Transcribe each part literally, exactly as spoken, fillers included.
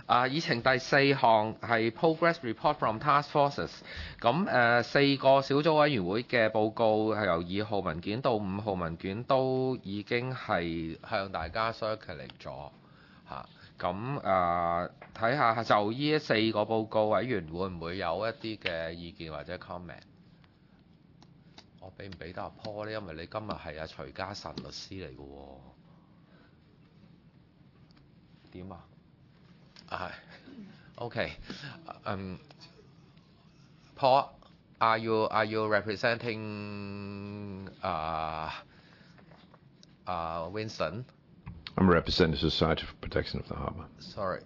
啊，議程第四項係 Progress Report from Task Forces。咁誒、呃、四個小組委員會嘅報告係由二號文件到五號文件都已經係向大家 circulate 咗嚇。咁誒睇下就呢四個報告委員會唔會有一啲嘅意見或者 comment？ 我俾唔俾得阿 Paul 咧？因為你今日係阿徐嘉慎律師嚟嘅喎。點啊？啊係 ，OK， 嗯、um, ，Paul，are you are you representing 啊、uh, 啊、uh, Winston？ I'm representing the Society for Protection of the Harbour. Sorry。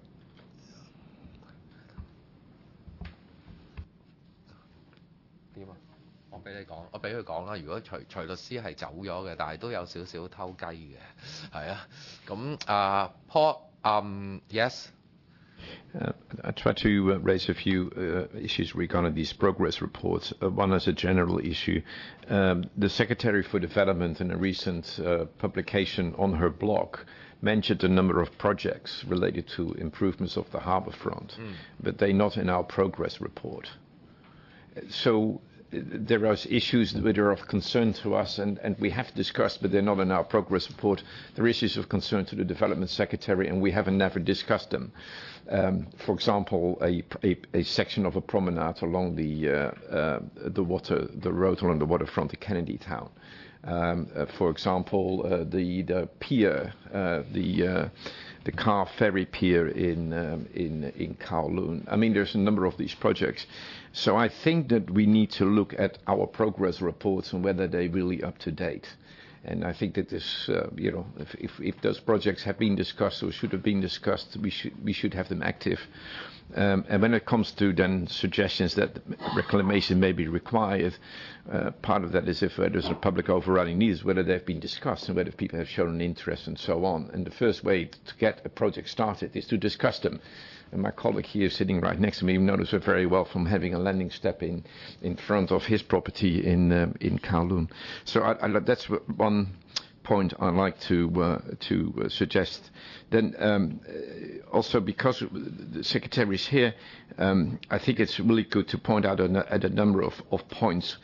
點啊？我俾你講，我俾佢講啦。如果徐徐律師係走咗嘅，但係都有少少偷雞嘅，係啊。咁啊、uh,，Paul，嗯、um, ，yes。 Uh, I try to uh, raise a few uh, issues regarding these progress reports. Uh, one is a general issue. Um, the Secretary for Development in a recent uh, publication on her blog mentioned a number of projects related to improvements of the harbour front, mm. but they're not in our progress report. So there are issues that are of concern to us, and, and we have discussed, but they're not in our progress report. There are issues of concern to the Development Secretary, and we haven't never discussed them. Um, for example, a, a, a section of a promenade along the uh, uh, the water, the road along the waterfront of Kennedy Town. Um, uh, for example, uh, the the pier, uh, the uh, the car ferry pier in um, in in Kowloon. I mean, there's a number of these projects. So I think that we need to look at our progress reports and whether they're really up to date. And I think that this, uh, you know, if, if, if those projects have been discussed or should have been discussed, we should we should have them active. Um, and when it comes to then suggestions that reclamation may be required, uh, part of that is if uh, there's a public overriding need, is whether they've been discussed and whether people have shown an interest and so on. And the first way to get a project started is to discuss them. And my colleague here sitting right next to me knows it very well from having a landing step in, in front of his property in um, in Kowloon. So I, I, that's one point I'd like to uh, to uh, suggest. Then um, also because the Secretary is here, um, I think it's really good to point out a, at a number of, of points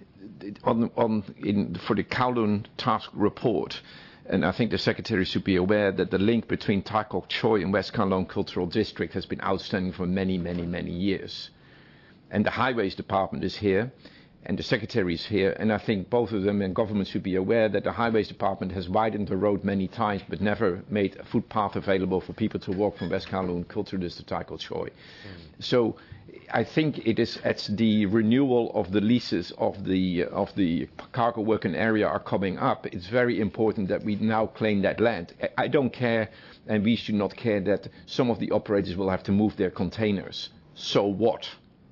on, on in for the Kowloon task report. And I think the Secretary should be aware that the link between Tai Kok Choi and West Kowloon Cultural District has been outstanding for many, many, many years. And the Highways Department is here, and the Secretary is here, and I think both of them and government should be aware that the Highways Department has widened the road many times, but never made a footpath available for people to walk from West Kowloon Cultural District to Tai Kok Choi. Mm. So I think it is as the renewal of the leases of the uh, of the cargo working area are coming up, it's very important that we now claim that land. I don't care, and we should not care, that some of the operators will have to move their containers. So what?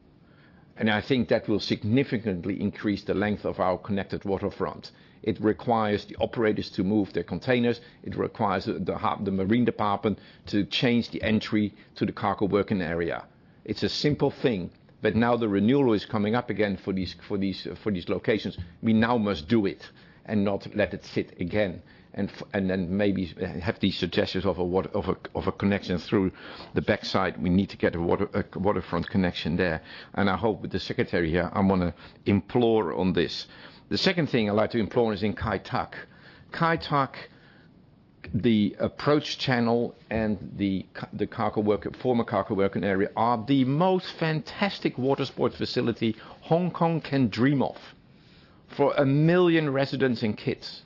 And I think that will significantly increase the length of our connected waterfront. It requires the operators to move their containers. It requires the, the, the Marine Department to change the entry to the cargo working area. It's a simple thing, but now the renewal is coming up again for these for these uh, for these locations. We now must do it and not let it sit again, and f and then maybe have these suggestions of a water of a of a connection through the backside. We need to get a water a waterfront connection there, and I hope with the Secretary here, I want to implore on this. The second thing I'd like to implore is in Kai Tak. Kai Tak, the approach channel and the the cargo worker, former cargo working area are the most fantastic water sport facility Hong Kong can dream of for a million residents and kids.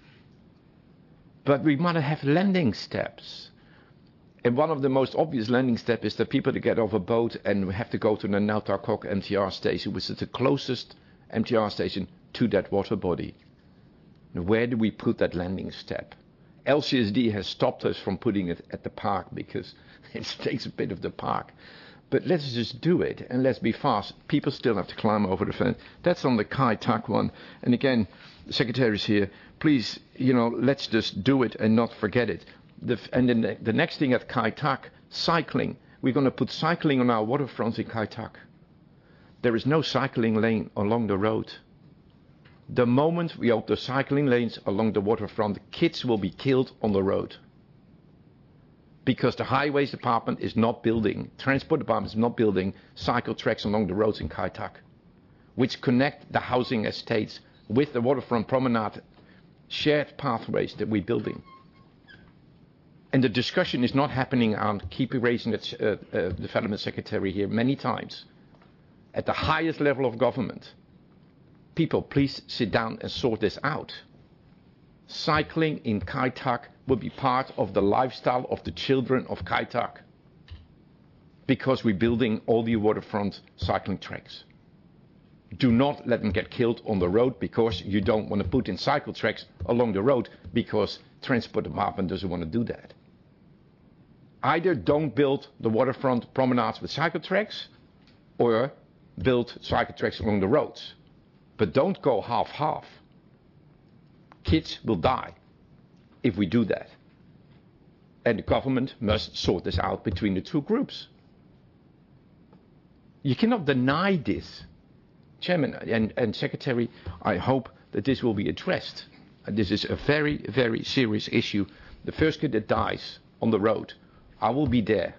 But we want to have landing steps. And one of the most obvious landing steps is that people to get off a boat and have to go to the Nau Ta Kok M T R station, which is the closest M T R station to that water body. Now, where do we put that landing step? L C S D has stopped us from putting it at the park because it takes a bit of the park. But let's just do it, and let's be fast. People still have to climb over the fence. That's on the Kai Tak one. And again, the Secretary's here. Please, you know, let's just do it and not forget it. The, and then the, the next thing at Kai Tak, cycling. We're going to put cycling on our waterfronts in Kai Tak. There is no cycling lane along the road. The moment we open the cycling lanes along the waterfront, kids will be killed on the road. because the highways department is not building, transport department is not building cycle tracks along the roads in Kai Tak, which connect the housing estates with the waterfront promenade shared pathways that we're building. And the discussion is not happening on, keep raising it, uh, uh, development secretary here many times, at the highest level of government. People, please sit down and sort this out. Cycling in Kai Tak will be part of the lifestyle of the children of Kai Tak, because we're building all the waterfront cycling tracks. Do not let them get killed on the road because you don't want to put in cycle tracks along the road because transport department doesn't want to do that. Either don't build the waterfront promenades with cycle tracks or build cycle tracks along the roads. But don't go half-half. Kids will die if we do that. And the government must sort this out between the two groups. You cannot deny this. Chairman and, and Secretary, I hope that this will be addressed. And this is a very, very serious issue. The first kid that dies on the road, I will be there.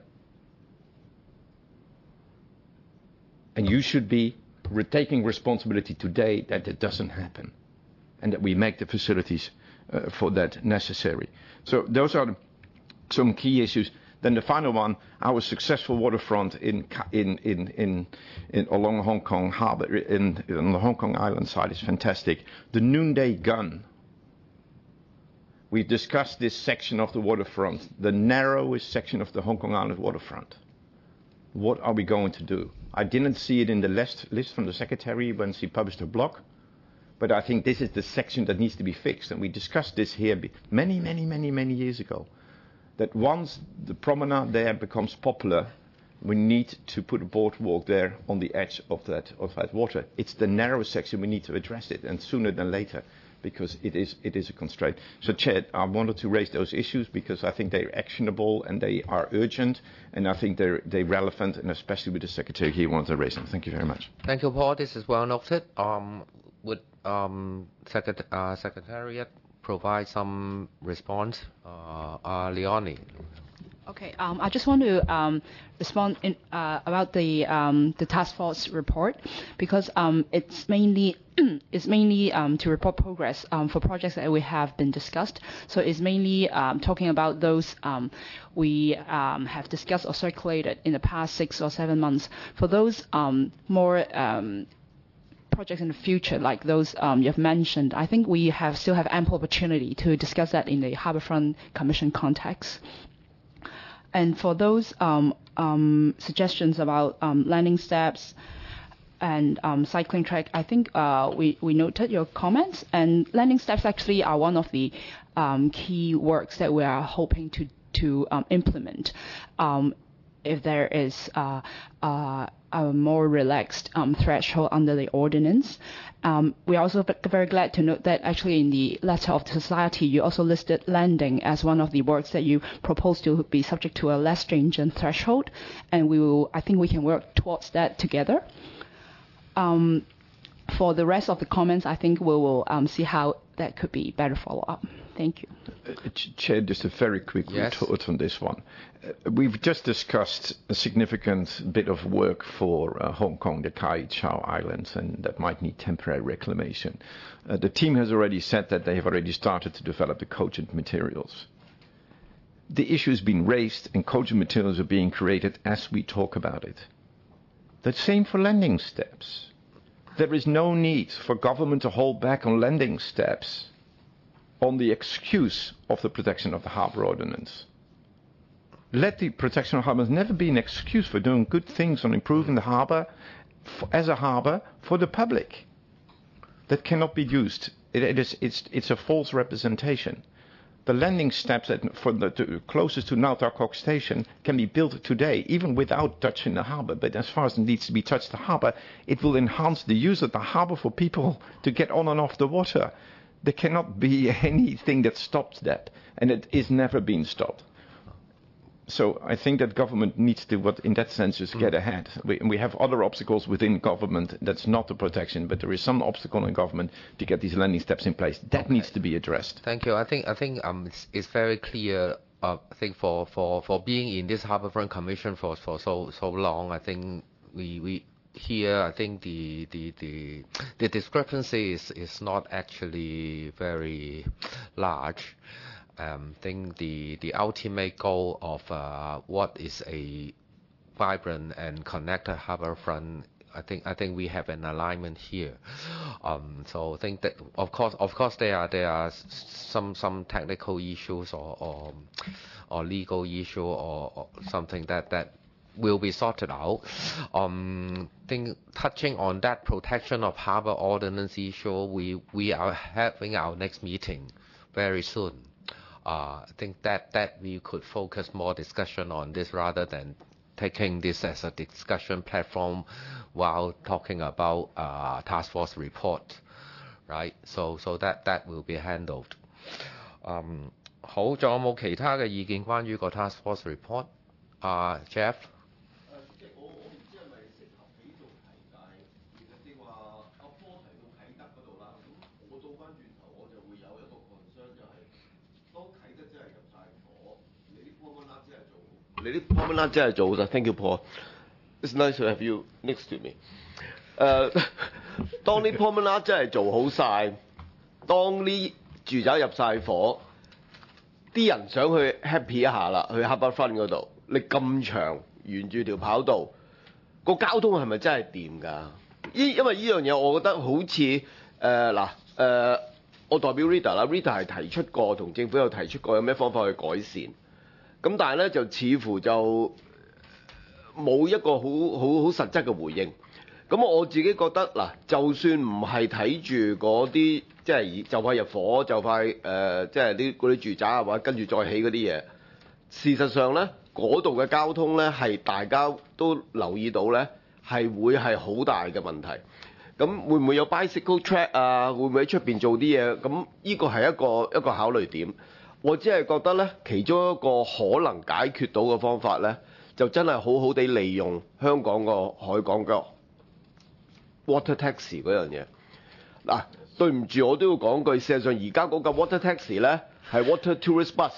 And you should be re- taking responsibility today that it doesn't happen. And that we make the facilities uh, for that necessary. So those are the, some key issues. Then the final one, our successful waterfront in in in in, in along Hong Kong Harbour, in, on the Hong Kong Island side is fantastic. The noonday gun. We've discussed this section of the waterfront, the narrowest section of the Hong Kong Island waterfront. What are we going to do? I didn't see it in the list, list from the Secretary when she published her blog, but I think this is the section that needs to be fixed. And we discussed this here many, many, many, many years ago. That once the promenade there becomes popular, we need to put a boardwalk there on the edge of that of that water. It's the narrow section, we need to address it, and sooner than later, because it is it is a constraint. So, Chair, I wanted to raise those issues because I think they're actionable and they are urgent, and I think they're they're relevant, and especially with the Secretary here wanted to raise them. Thank you very much. Thank you, Paul. This is well noted. Um, would um, Secret- uh, Secretariat provide some response? Uh, uh, Leonie. Okay, um, I just want to um, respond in, uh, about the um, the task force report because um, it's mainly it's mainly um, to report progress um, for projects that we have been discussed. So it's mainly um, talking about those um, we um, have discussed or circulated in the past six or seven months. For those um, more um, projects in the future, like those um, you've mentioned, I think we have still have ample opportunity to discuss that in the Harbourfront Commission context. And for those um, um, suggestions about um, landing steps and um, cycling track, I think uh, we, we noted your comments. And landing steps actually are one of the um, key works that we are hoping to, to um, implement. Um, if there is uh, uh, a more relaxed um, threshold under the ordinance. Um, we are also very glad to note that actually in the letter of the society, you also listed landing as one of the works that you propose to be subject to a less stringent threshold, and we will, I think we can work towards that together. Um, for the rest of the comments, I think we will um, see how that could be better follow up. Thank you. Uh, Chair, just a very quick yes. retort on this one. Uh, we've just discussed a significant bit of work for uh, Hong Kong, the Kai Chau Islands, and that might need temporary reclamation. Uh, the team has already said that they have already started to develop the cogent materials. The issue has been raised and cogent materials are being created as we talk about it. The same for landing steps. There is no need for government to hold back on landing steps on the excuse of the protection of the harbour ordinance. Let the protection of harbours never be an excuse for doing good things on improving the harbour f- as a harbour for the public. That cannot be used. It, it is, it's, it's a false representation. The landing steps that for the to, closest to Ngau Tak Kok station can be built today, even without touching the harbour. But as far as it needs to be touched the harbour, it will enhance the use of the harbour for people to get on and off the water. There cannot be anything that stops that, and it is never been stopped. So I think that government needs to, what in that sense, is get ahead. We, we have other obstacles within government. That's not the protection, but there is some obstacle in government to get these landing steps in place. That okay. needs to be addressed. Thank you. I think I think um it's, it's very clear uh, I think for, for, for being in this Harbourfront Commission for, for so so long, I think we we here I think the the the, the discrepancy is, is not actually very large. Um, I think the the ultimate goal of uh, what is a vibrant and connected harbourfront, I think I think we have an alignment here. Um, so I think that of course of course there are there are some some technical issues or or, or legal issue or, or something that that will be sorted out. Um, think touching on that protection of harbour ordinance issue, we we are having our next meeting very soon. Uh, I think that that we could focus more discussion on this rather than taking this as a discussion platform while talking about uh, task force report, right? So so that that will be handled. Um, 好，仲有冇其他嘅意見關於個 task force report？ 啊、uh, Jeff。 你啲 promenade 真係做好晒 ，thank you Paul。It's nice to have you next to me。誒，當啲 promenade 真係做好晒，當啲住宅入晒伙，啲人想去 happy 一下啦，去 Harbourfront 嗰度，你咁長沿住條跑道，個交通係咪真係掂㗎？因因為呢樣嘢，我覺得好似誒嗱誒，我代表 Rita 啦 ，Rita 係提出過，同政府有提出過有咩方法去改善。咁但係咧就似乎就冇一個好好好實質嘅回應。咁我自己覺得嗱，就算唔係睇住嗰啲即係就快入伙，就快誒、呃、即係啲嗰啲住宅啊，或者跟住再起嗰啲嘢，事實上咧嗰度嘅交通咧係大家都留意到咧係會係好大嘅問題。咁會唔會有 bicycle track 啊？會唔會喺出邊做啲嘢？咁呢個係一個一個考慮點。我只係覺得咧，其中一個可能解決到嘅方法咧，就真係好好地利用香港個海港嘅 water taxi 嗰樣嘢。嗱，對唔住，我都要講句，事實上而家嗰架 water taxi 咧係 water tourist bus，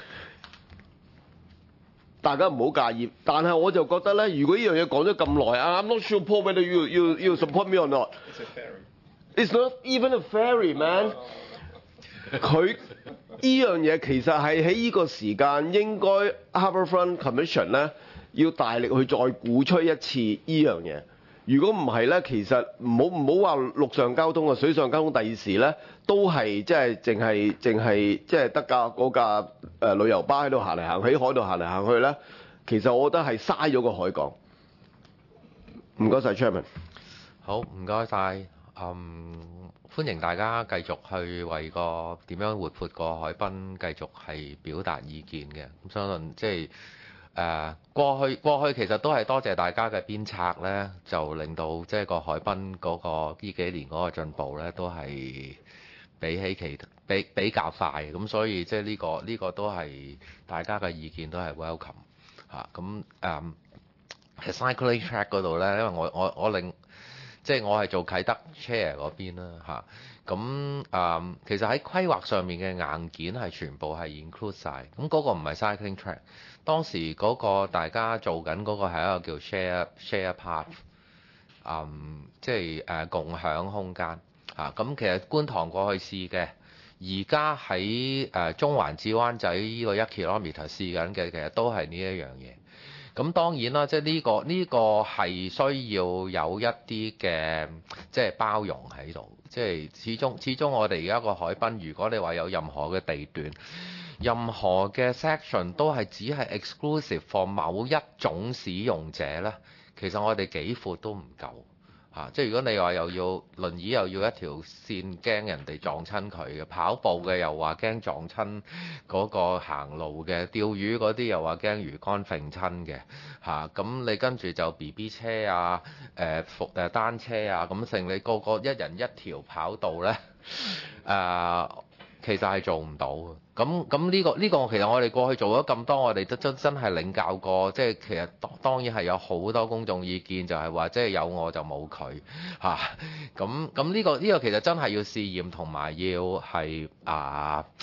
大家唔好介意。但係我就覺得咧，如果呢樣嘢講咗咁耐，I'm not sure Paul whether you you you support me or not. It's a ferry. It's not even a ferry, man. 佢呢樣嘢其實係喺呢個時間應該 Harbourfront Commission 咧要大力去再鼓吹一次呢樣嘢。如果唔係咧，其實唔好唔好話陸上交通啊，水上交通第二時咧都係即係淨係淨係即係得架嗰架誒旅遊巴喺度行嚟行去，喺海度行嚟行去咧，其實我覺得係嘥咗個海港。唔該晒 Chairman。 好，唔該晒。嗯。歡迎大家繼續去為個點樣活潑個海濱繼續係表達意見嘅。咁相信即係誒過去過去其實都係多謝大家嘅鞭策咧，就令到即係個海濱嗰個呢幾年嗰個進步咧都係比起其比比較快。咁所以即係呢個呢個都係大家嘅意見都係 welcome 嚇。咁誒喺 cycling track 嗰度咧，因為我我我令即係我係做啟德 chair 嗰邊啦嚇，咁誒、嗯、其實喺規劃上面嘅硬件係全部係 include 晒，咁嗰個唔係 cycling track， 當時嗰個大家做緊嗰個係一個叫 share share path， 嗯，即係誒、呃、共享空間嚇，咁、啊、其實觀塘過去試嘅，而家喺誒中環至灣仔呢個一 kilometre 試緊嘅，其實都係呢一樣嘢。咁當然啦，即係呢個呢個係需要有一啲嘅即係包容喺度，即係始終始終我哋而家個海濱，如果你話有任何嘅地段、任何嘅 section 都係只係 exclusive for 某一種使用者咧，其實我哋幾闊都唔夠嚇。即係如果你話又要輪椅又要一條線，驚人哋撞親佢嘅；跑步嘅又話驚撞親嗰個行路嘅；釣魚嗰啲又話驚魚竿揈親嘅嚇。咁你跟住就 B B 車啊、誒伏誒單車啊，咁剩你個個一人一條跑道咧，誒、呃、其實係做唔到嘅。咁咁呢個呢、呢個其實我哋過去做咗咁多，我哋都真真係領教過，即係其實當然係有好多公眾意見，就係話即係有我就冇佢嚇。咁咁呢個呢、呢個其實真係要試驗同埋要係啊，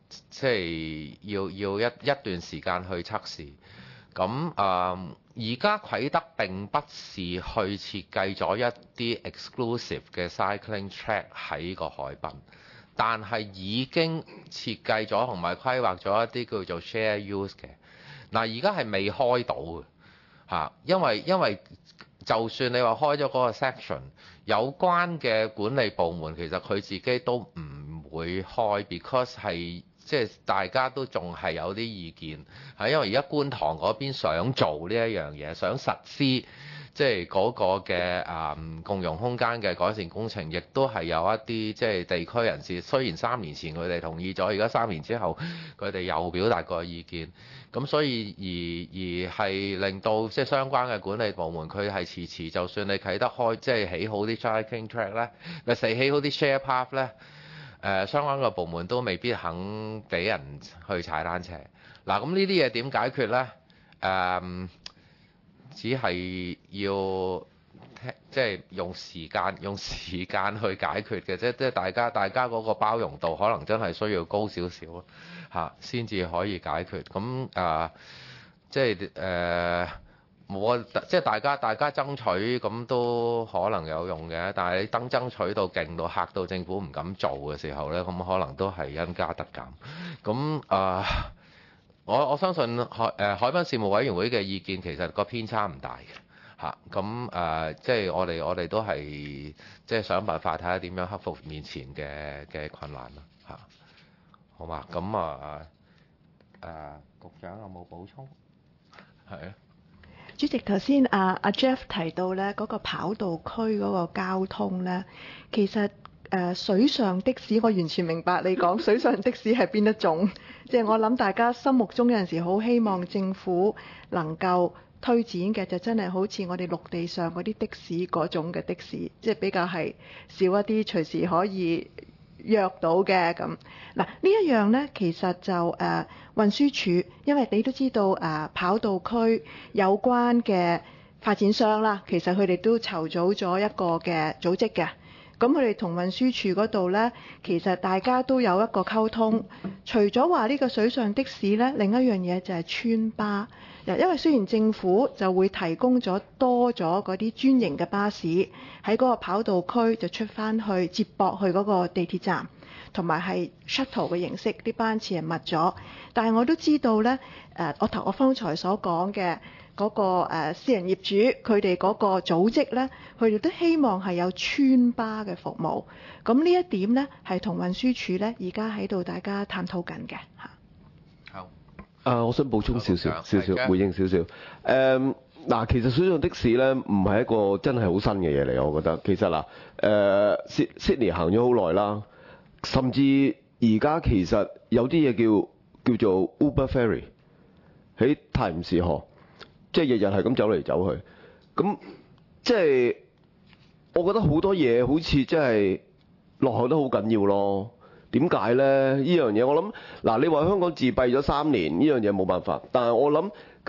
即係要要一一段時間去測試。咁啊，而家啟德並不是去設計咗一啲 exclusive 嘅 cycling track 喺個海濱，但係已經設計咗同埋規劃咗一啲叫做 share use 嘅。嗱，而家係未開到嘅嚇，因為因為就算你話開咗嗰個 section，有關嘅管理部門其實佢自己都唔會開 because 係。即係大家都仲係有啲意見，係因為而家觀塘嗰邊想做呢一樣嘢，想實施即係嗰個嘅啊、嗯、共用空間嘅改善工程，亦都係有一啲即係地區人士，雖然三年前佢哋同意咗，而家三年之後佢哋又表達過意見，咁所以而而係令到即係相關嘅管理部門佢係遲遲，就算你啟得開，即係起好啲 cycling track 咧，咪死起好啲 share path 咧。誒、呃、相關嘅部門都未必肯俾人去踩單車。嗱，咁呢啲嘢點解決呢？誒、呃，只係要即係用時間，用時間去解決嘅啫。即係大家大家嗰個包容度可能真係需要高少少嚇，先至可以解決。咁啊、呃，即係誒。呃冇啊！即係大家大家爭取咁都可能有用嘅，但係你等爭取到勁到嚇到政府唔敢做嘅時候呢，咁可能都係因加得減。咁啊、呃，我我相信海誒、呃、海濱事務委員會嘅意見其實個偏差唔大嘅嚇。咁、啊、誒、呃，即係我哋我哋都係即係想辦法睇下點樣克服面前嘅嘅困難啦嚇。好嘛？咁啊誒、呃，局長有冇補充？係啊。 主席，頭先阿阿 Jeff 提到咧嗰個跑道區嗰個交通咧，其實誒、呃、水上的士，我完全明白你講水上的士係邊一種，即係我諗大家心目中有陣時好希望政府能夠推展嘅就真係好似我哋陸地上嗰啲的士嗰種嘅的士，即係比較係少一啲隨時可以約到嘅咁。嗱，呢一樣呢，其實就誒、呃、運輸署，因為你都知道誒、呃、跑道區有關嘅發展商啦，其實佢哋都籌組咗一個嘅組織嘅。咁佢哋同運輸署嗰度呢，其實大家都有一個溝通。除咗話呢個水上的士呢，另一樣嘢就係村巴。因為雖然政府就會提供咗多咗嗰啲專營嘅巴士喺嗰個跑道區就出翻去接駁去嗰個地鐵站，同埋係 shuttle 嘅形式，啲班次係密咗。但係我都知道呢，誒我頭我方才所講嘅嗰個誒私人業主佢哋嗰個組織呢，佢哋都希望係有村巴嘅服務。咁呢一點呢，係同運輸署呢而家喺度大家探討緊嘅嚇。 啊，我想補充少少少少回應少少。誒、嗯、嗱，其實水上的士咧唔係一個真係好新嘅嘢嚟，我覺得。其實嗱，誒 Sydney 行咗好耐啦，甚至而家其實有啲嘢叫叫做 Uber Ferry 喺泰晤士河，即係日日係咁走嚟走去。咁即係我覺得好多嘢好似真係落後得好緊要咯。點解呢？呢樣嘢我諗嗱，你話香港自閉咗三年，呢樣嘢冇辦法。但係我諗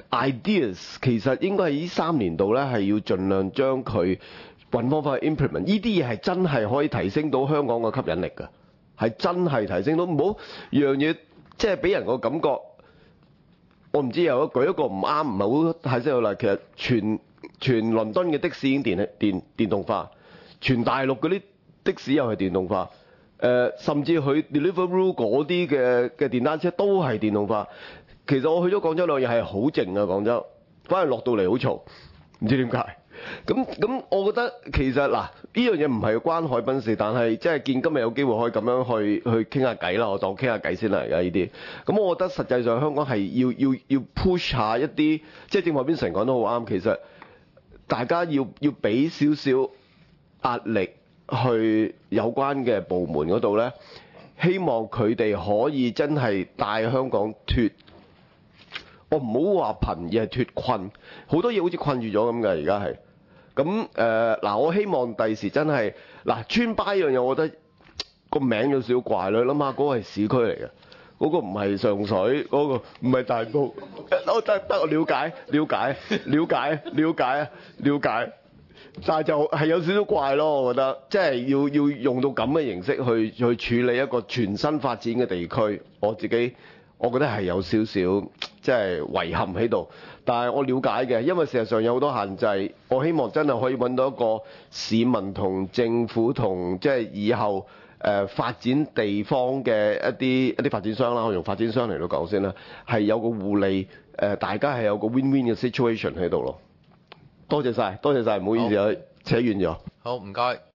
ideas 其實應該係呢三年度呢，係要盡量將佢揾方法去 implement。呢啲嘢係真係可以提升到香港嘅吸引力㗎，係真係提升到。唔好樣嘢即係俾人個感覺。我唔知有舉一個唔啱，唔係好太識啦。其實全全倫敦嘅的，的士已經電電電動化，全大陸嗰啲的士又係電動化。誒、呃，甚至去 Deliveroo 嗰啲嘅嘅電單車都係電動化。其實我去咗廣州兩日係好靜啊，廣州，反而落到嚟好嘈，唔知點解。咁咁，我覺得其實嗱，呢樣嘢唔係關海濱事，但係即係見今日有機會可以咁樣去去傾下偈啦，我當傾下偈先啦，而家呢啲。咁我覺得實際上香港係要要要 push 下一啲，即係正話邊成講得好啱，其實大家要要俾少少壓力。去有關嘅部門嗰度呢，希望佢哋可以真係帶香港脫，我唔好話貧，而係脫困。好多嘢好似困住咗咁嘅，而家係。咁誒嗱，我希望第時真係嗱，村巴一樣嘢，我覺得個名有少少怪啦。諗下嗰個係市區嚟嘅，嗰、嗰個唔係上水，嗰、嗰個唔係大埔。我得得我了解了解了解了解了解。 但係就係有少少怪咯，我覺得即係要要用到咁嘅形式去去處理一個全新發展嘅地區，我自己我覺得係有少少即係遺憾喺度。但係我了解嘅，因為事實上有好多限制，我希望真係可以揾到一個市民同政府同即係以後誒、呃、發展地方嘅一啲一啲發展商啦，我用發展商嚟到講先啦，係有個互利誒、呃，大家係有個 win-win 嘅 situation 喺度咯。多謝晒，多謝晒，唔好意思啊，扯遠咗。 好，唔該。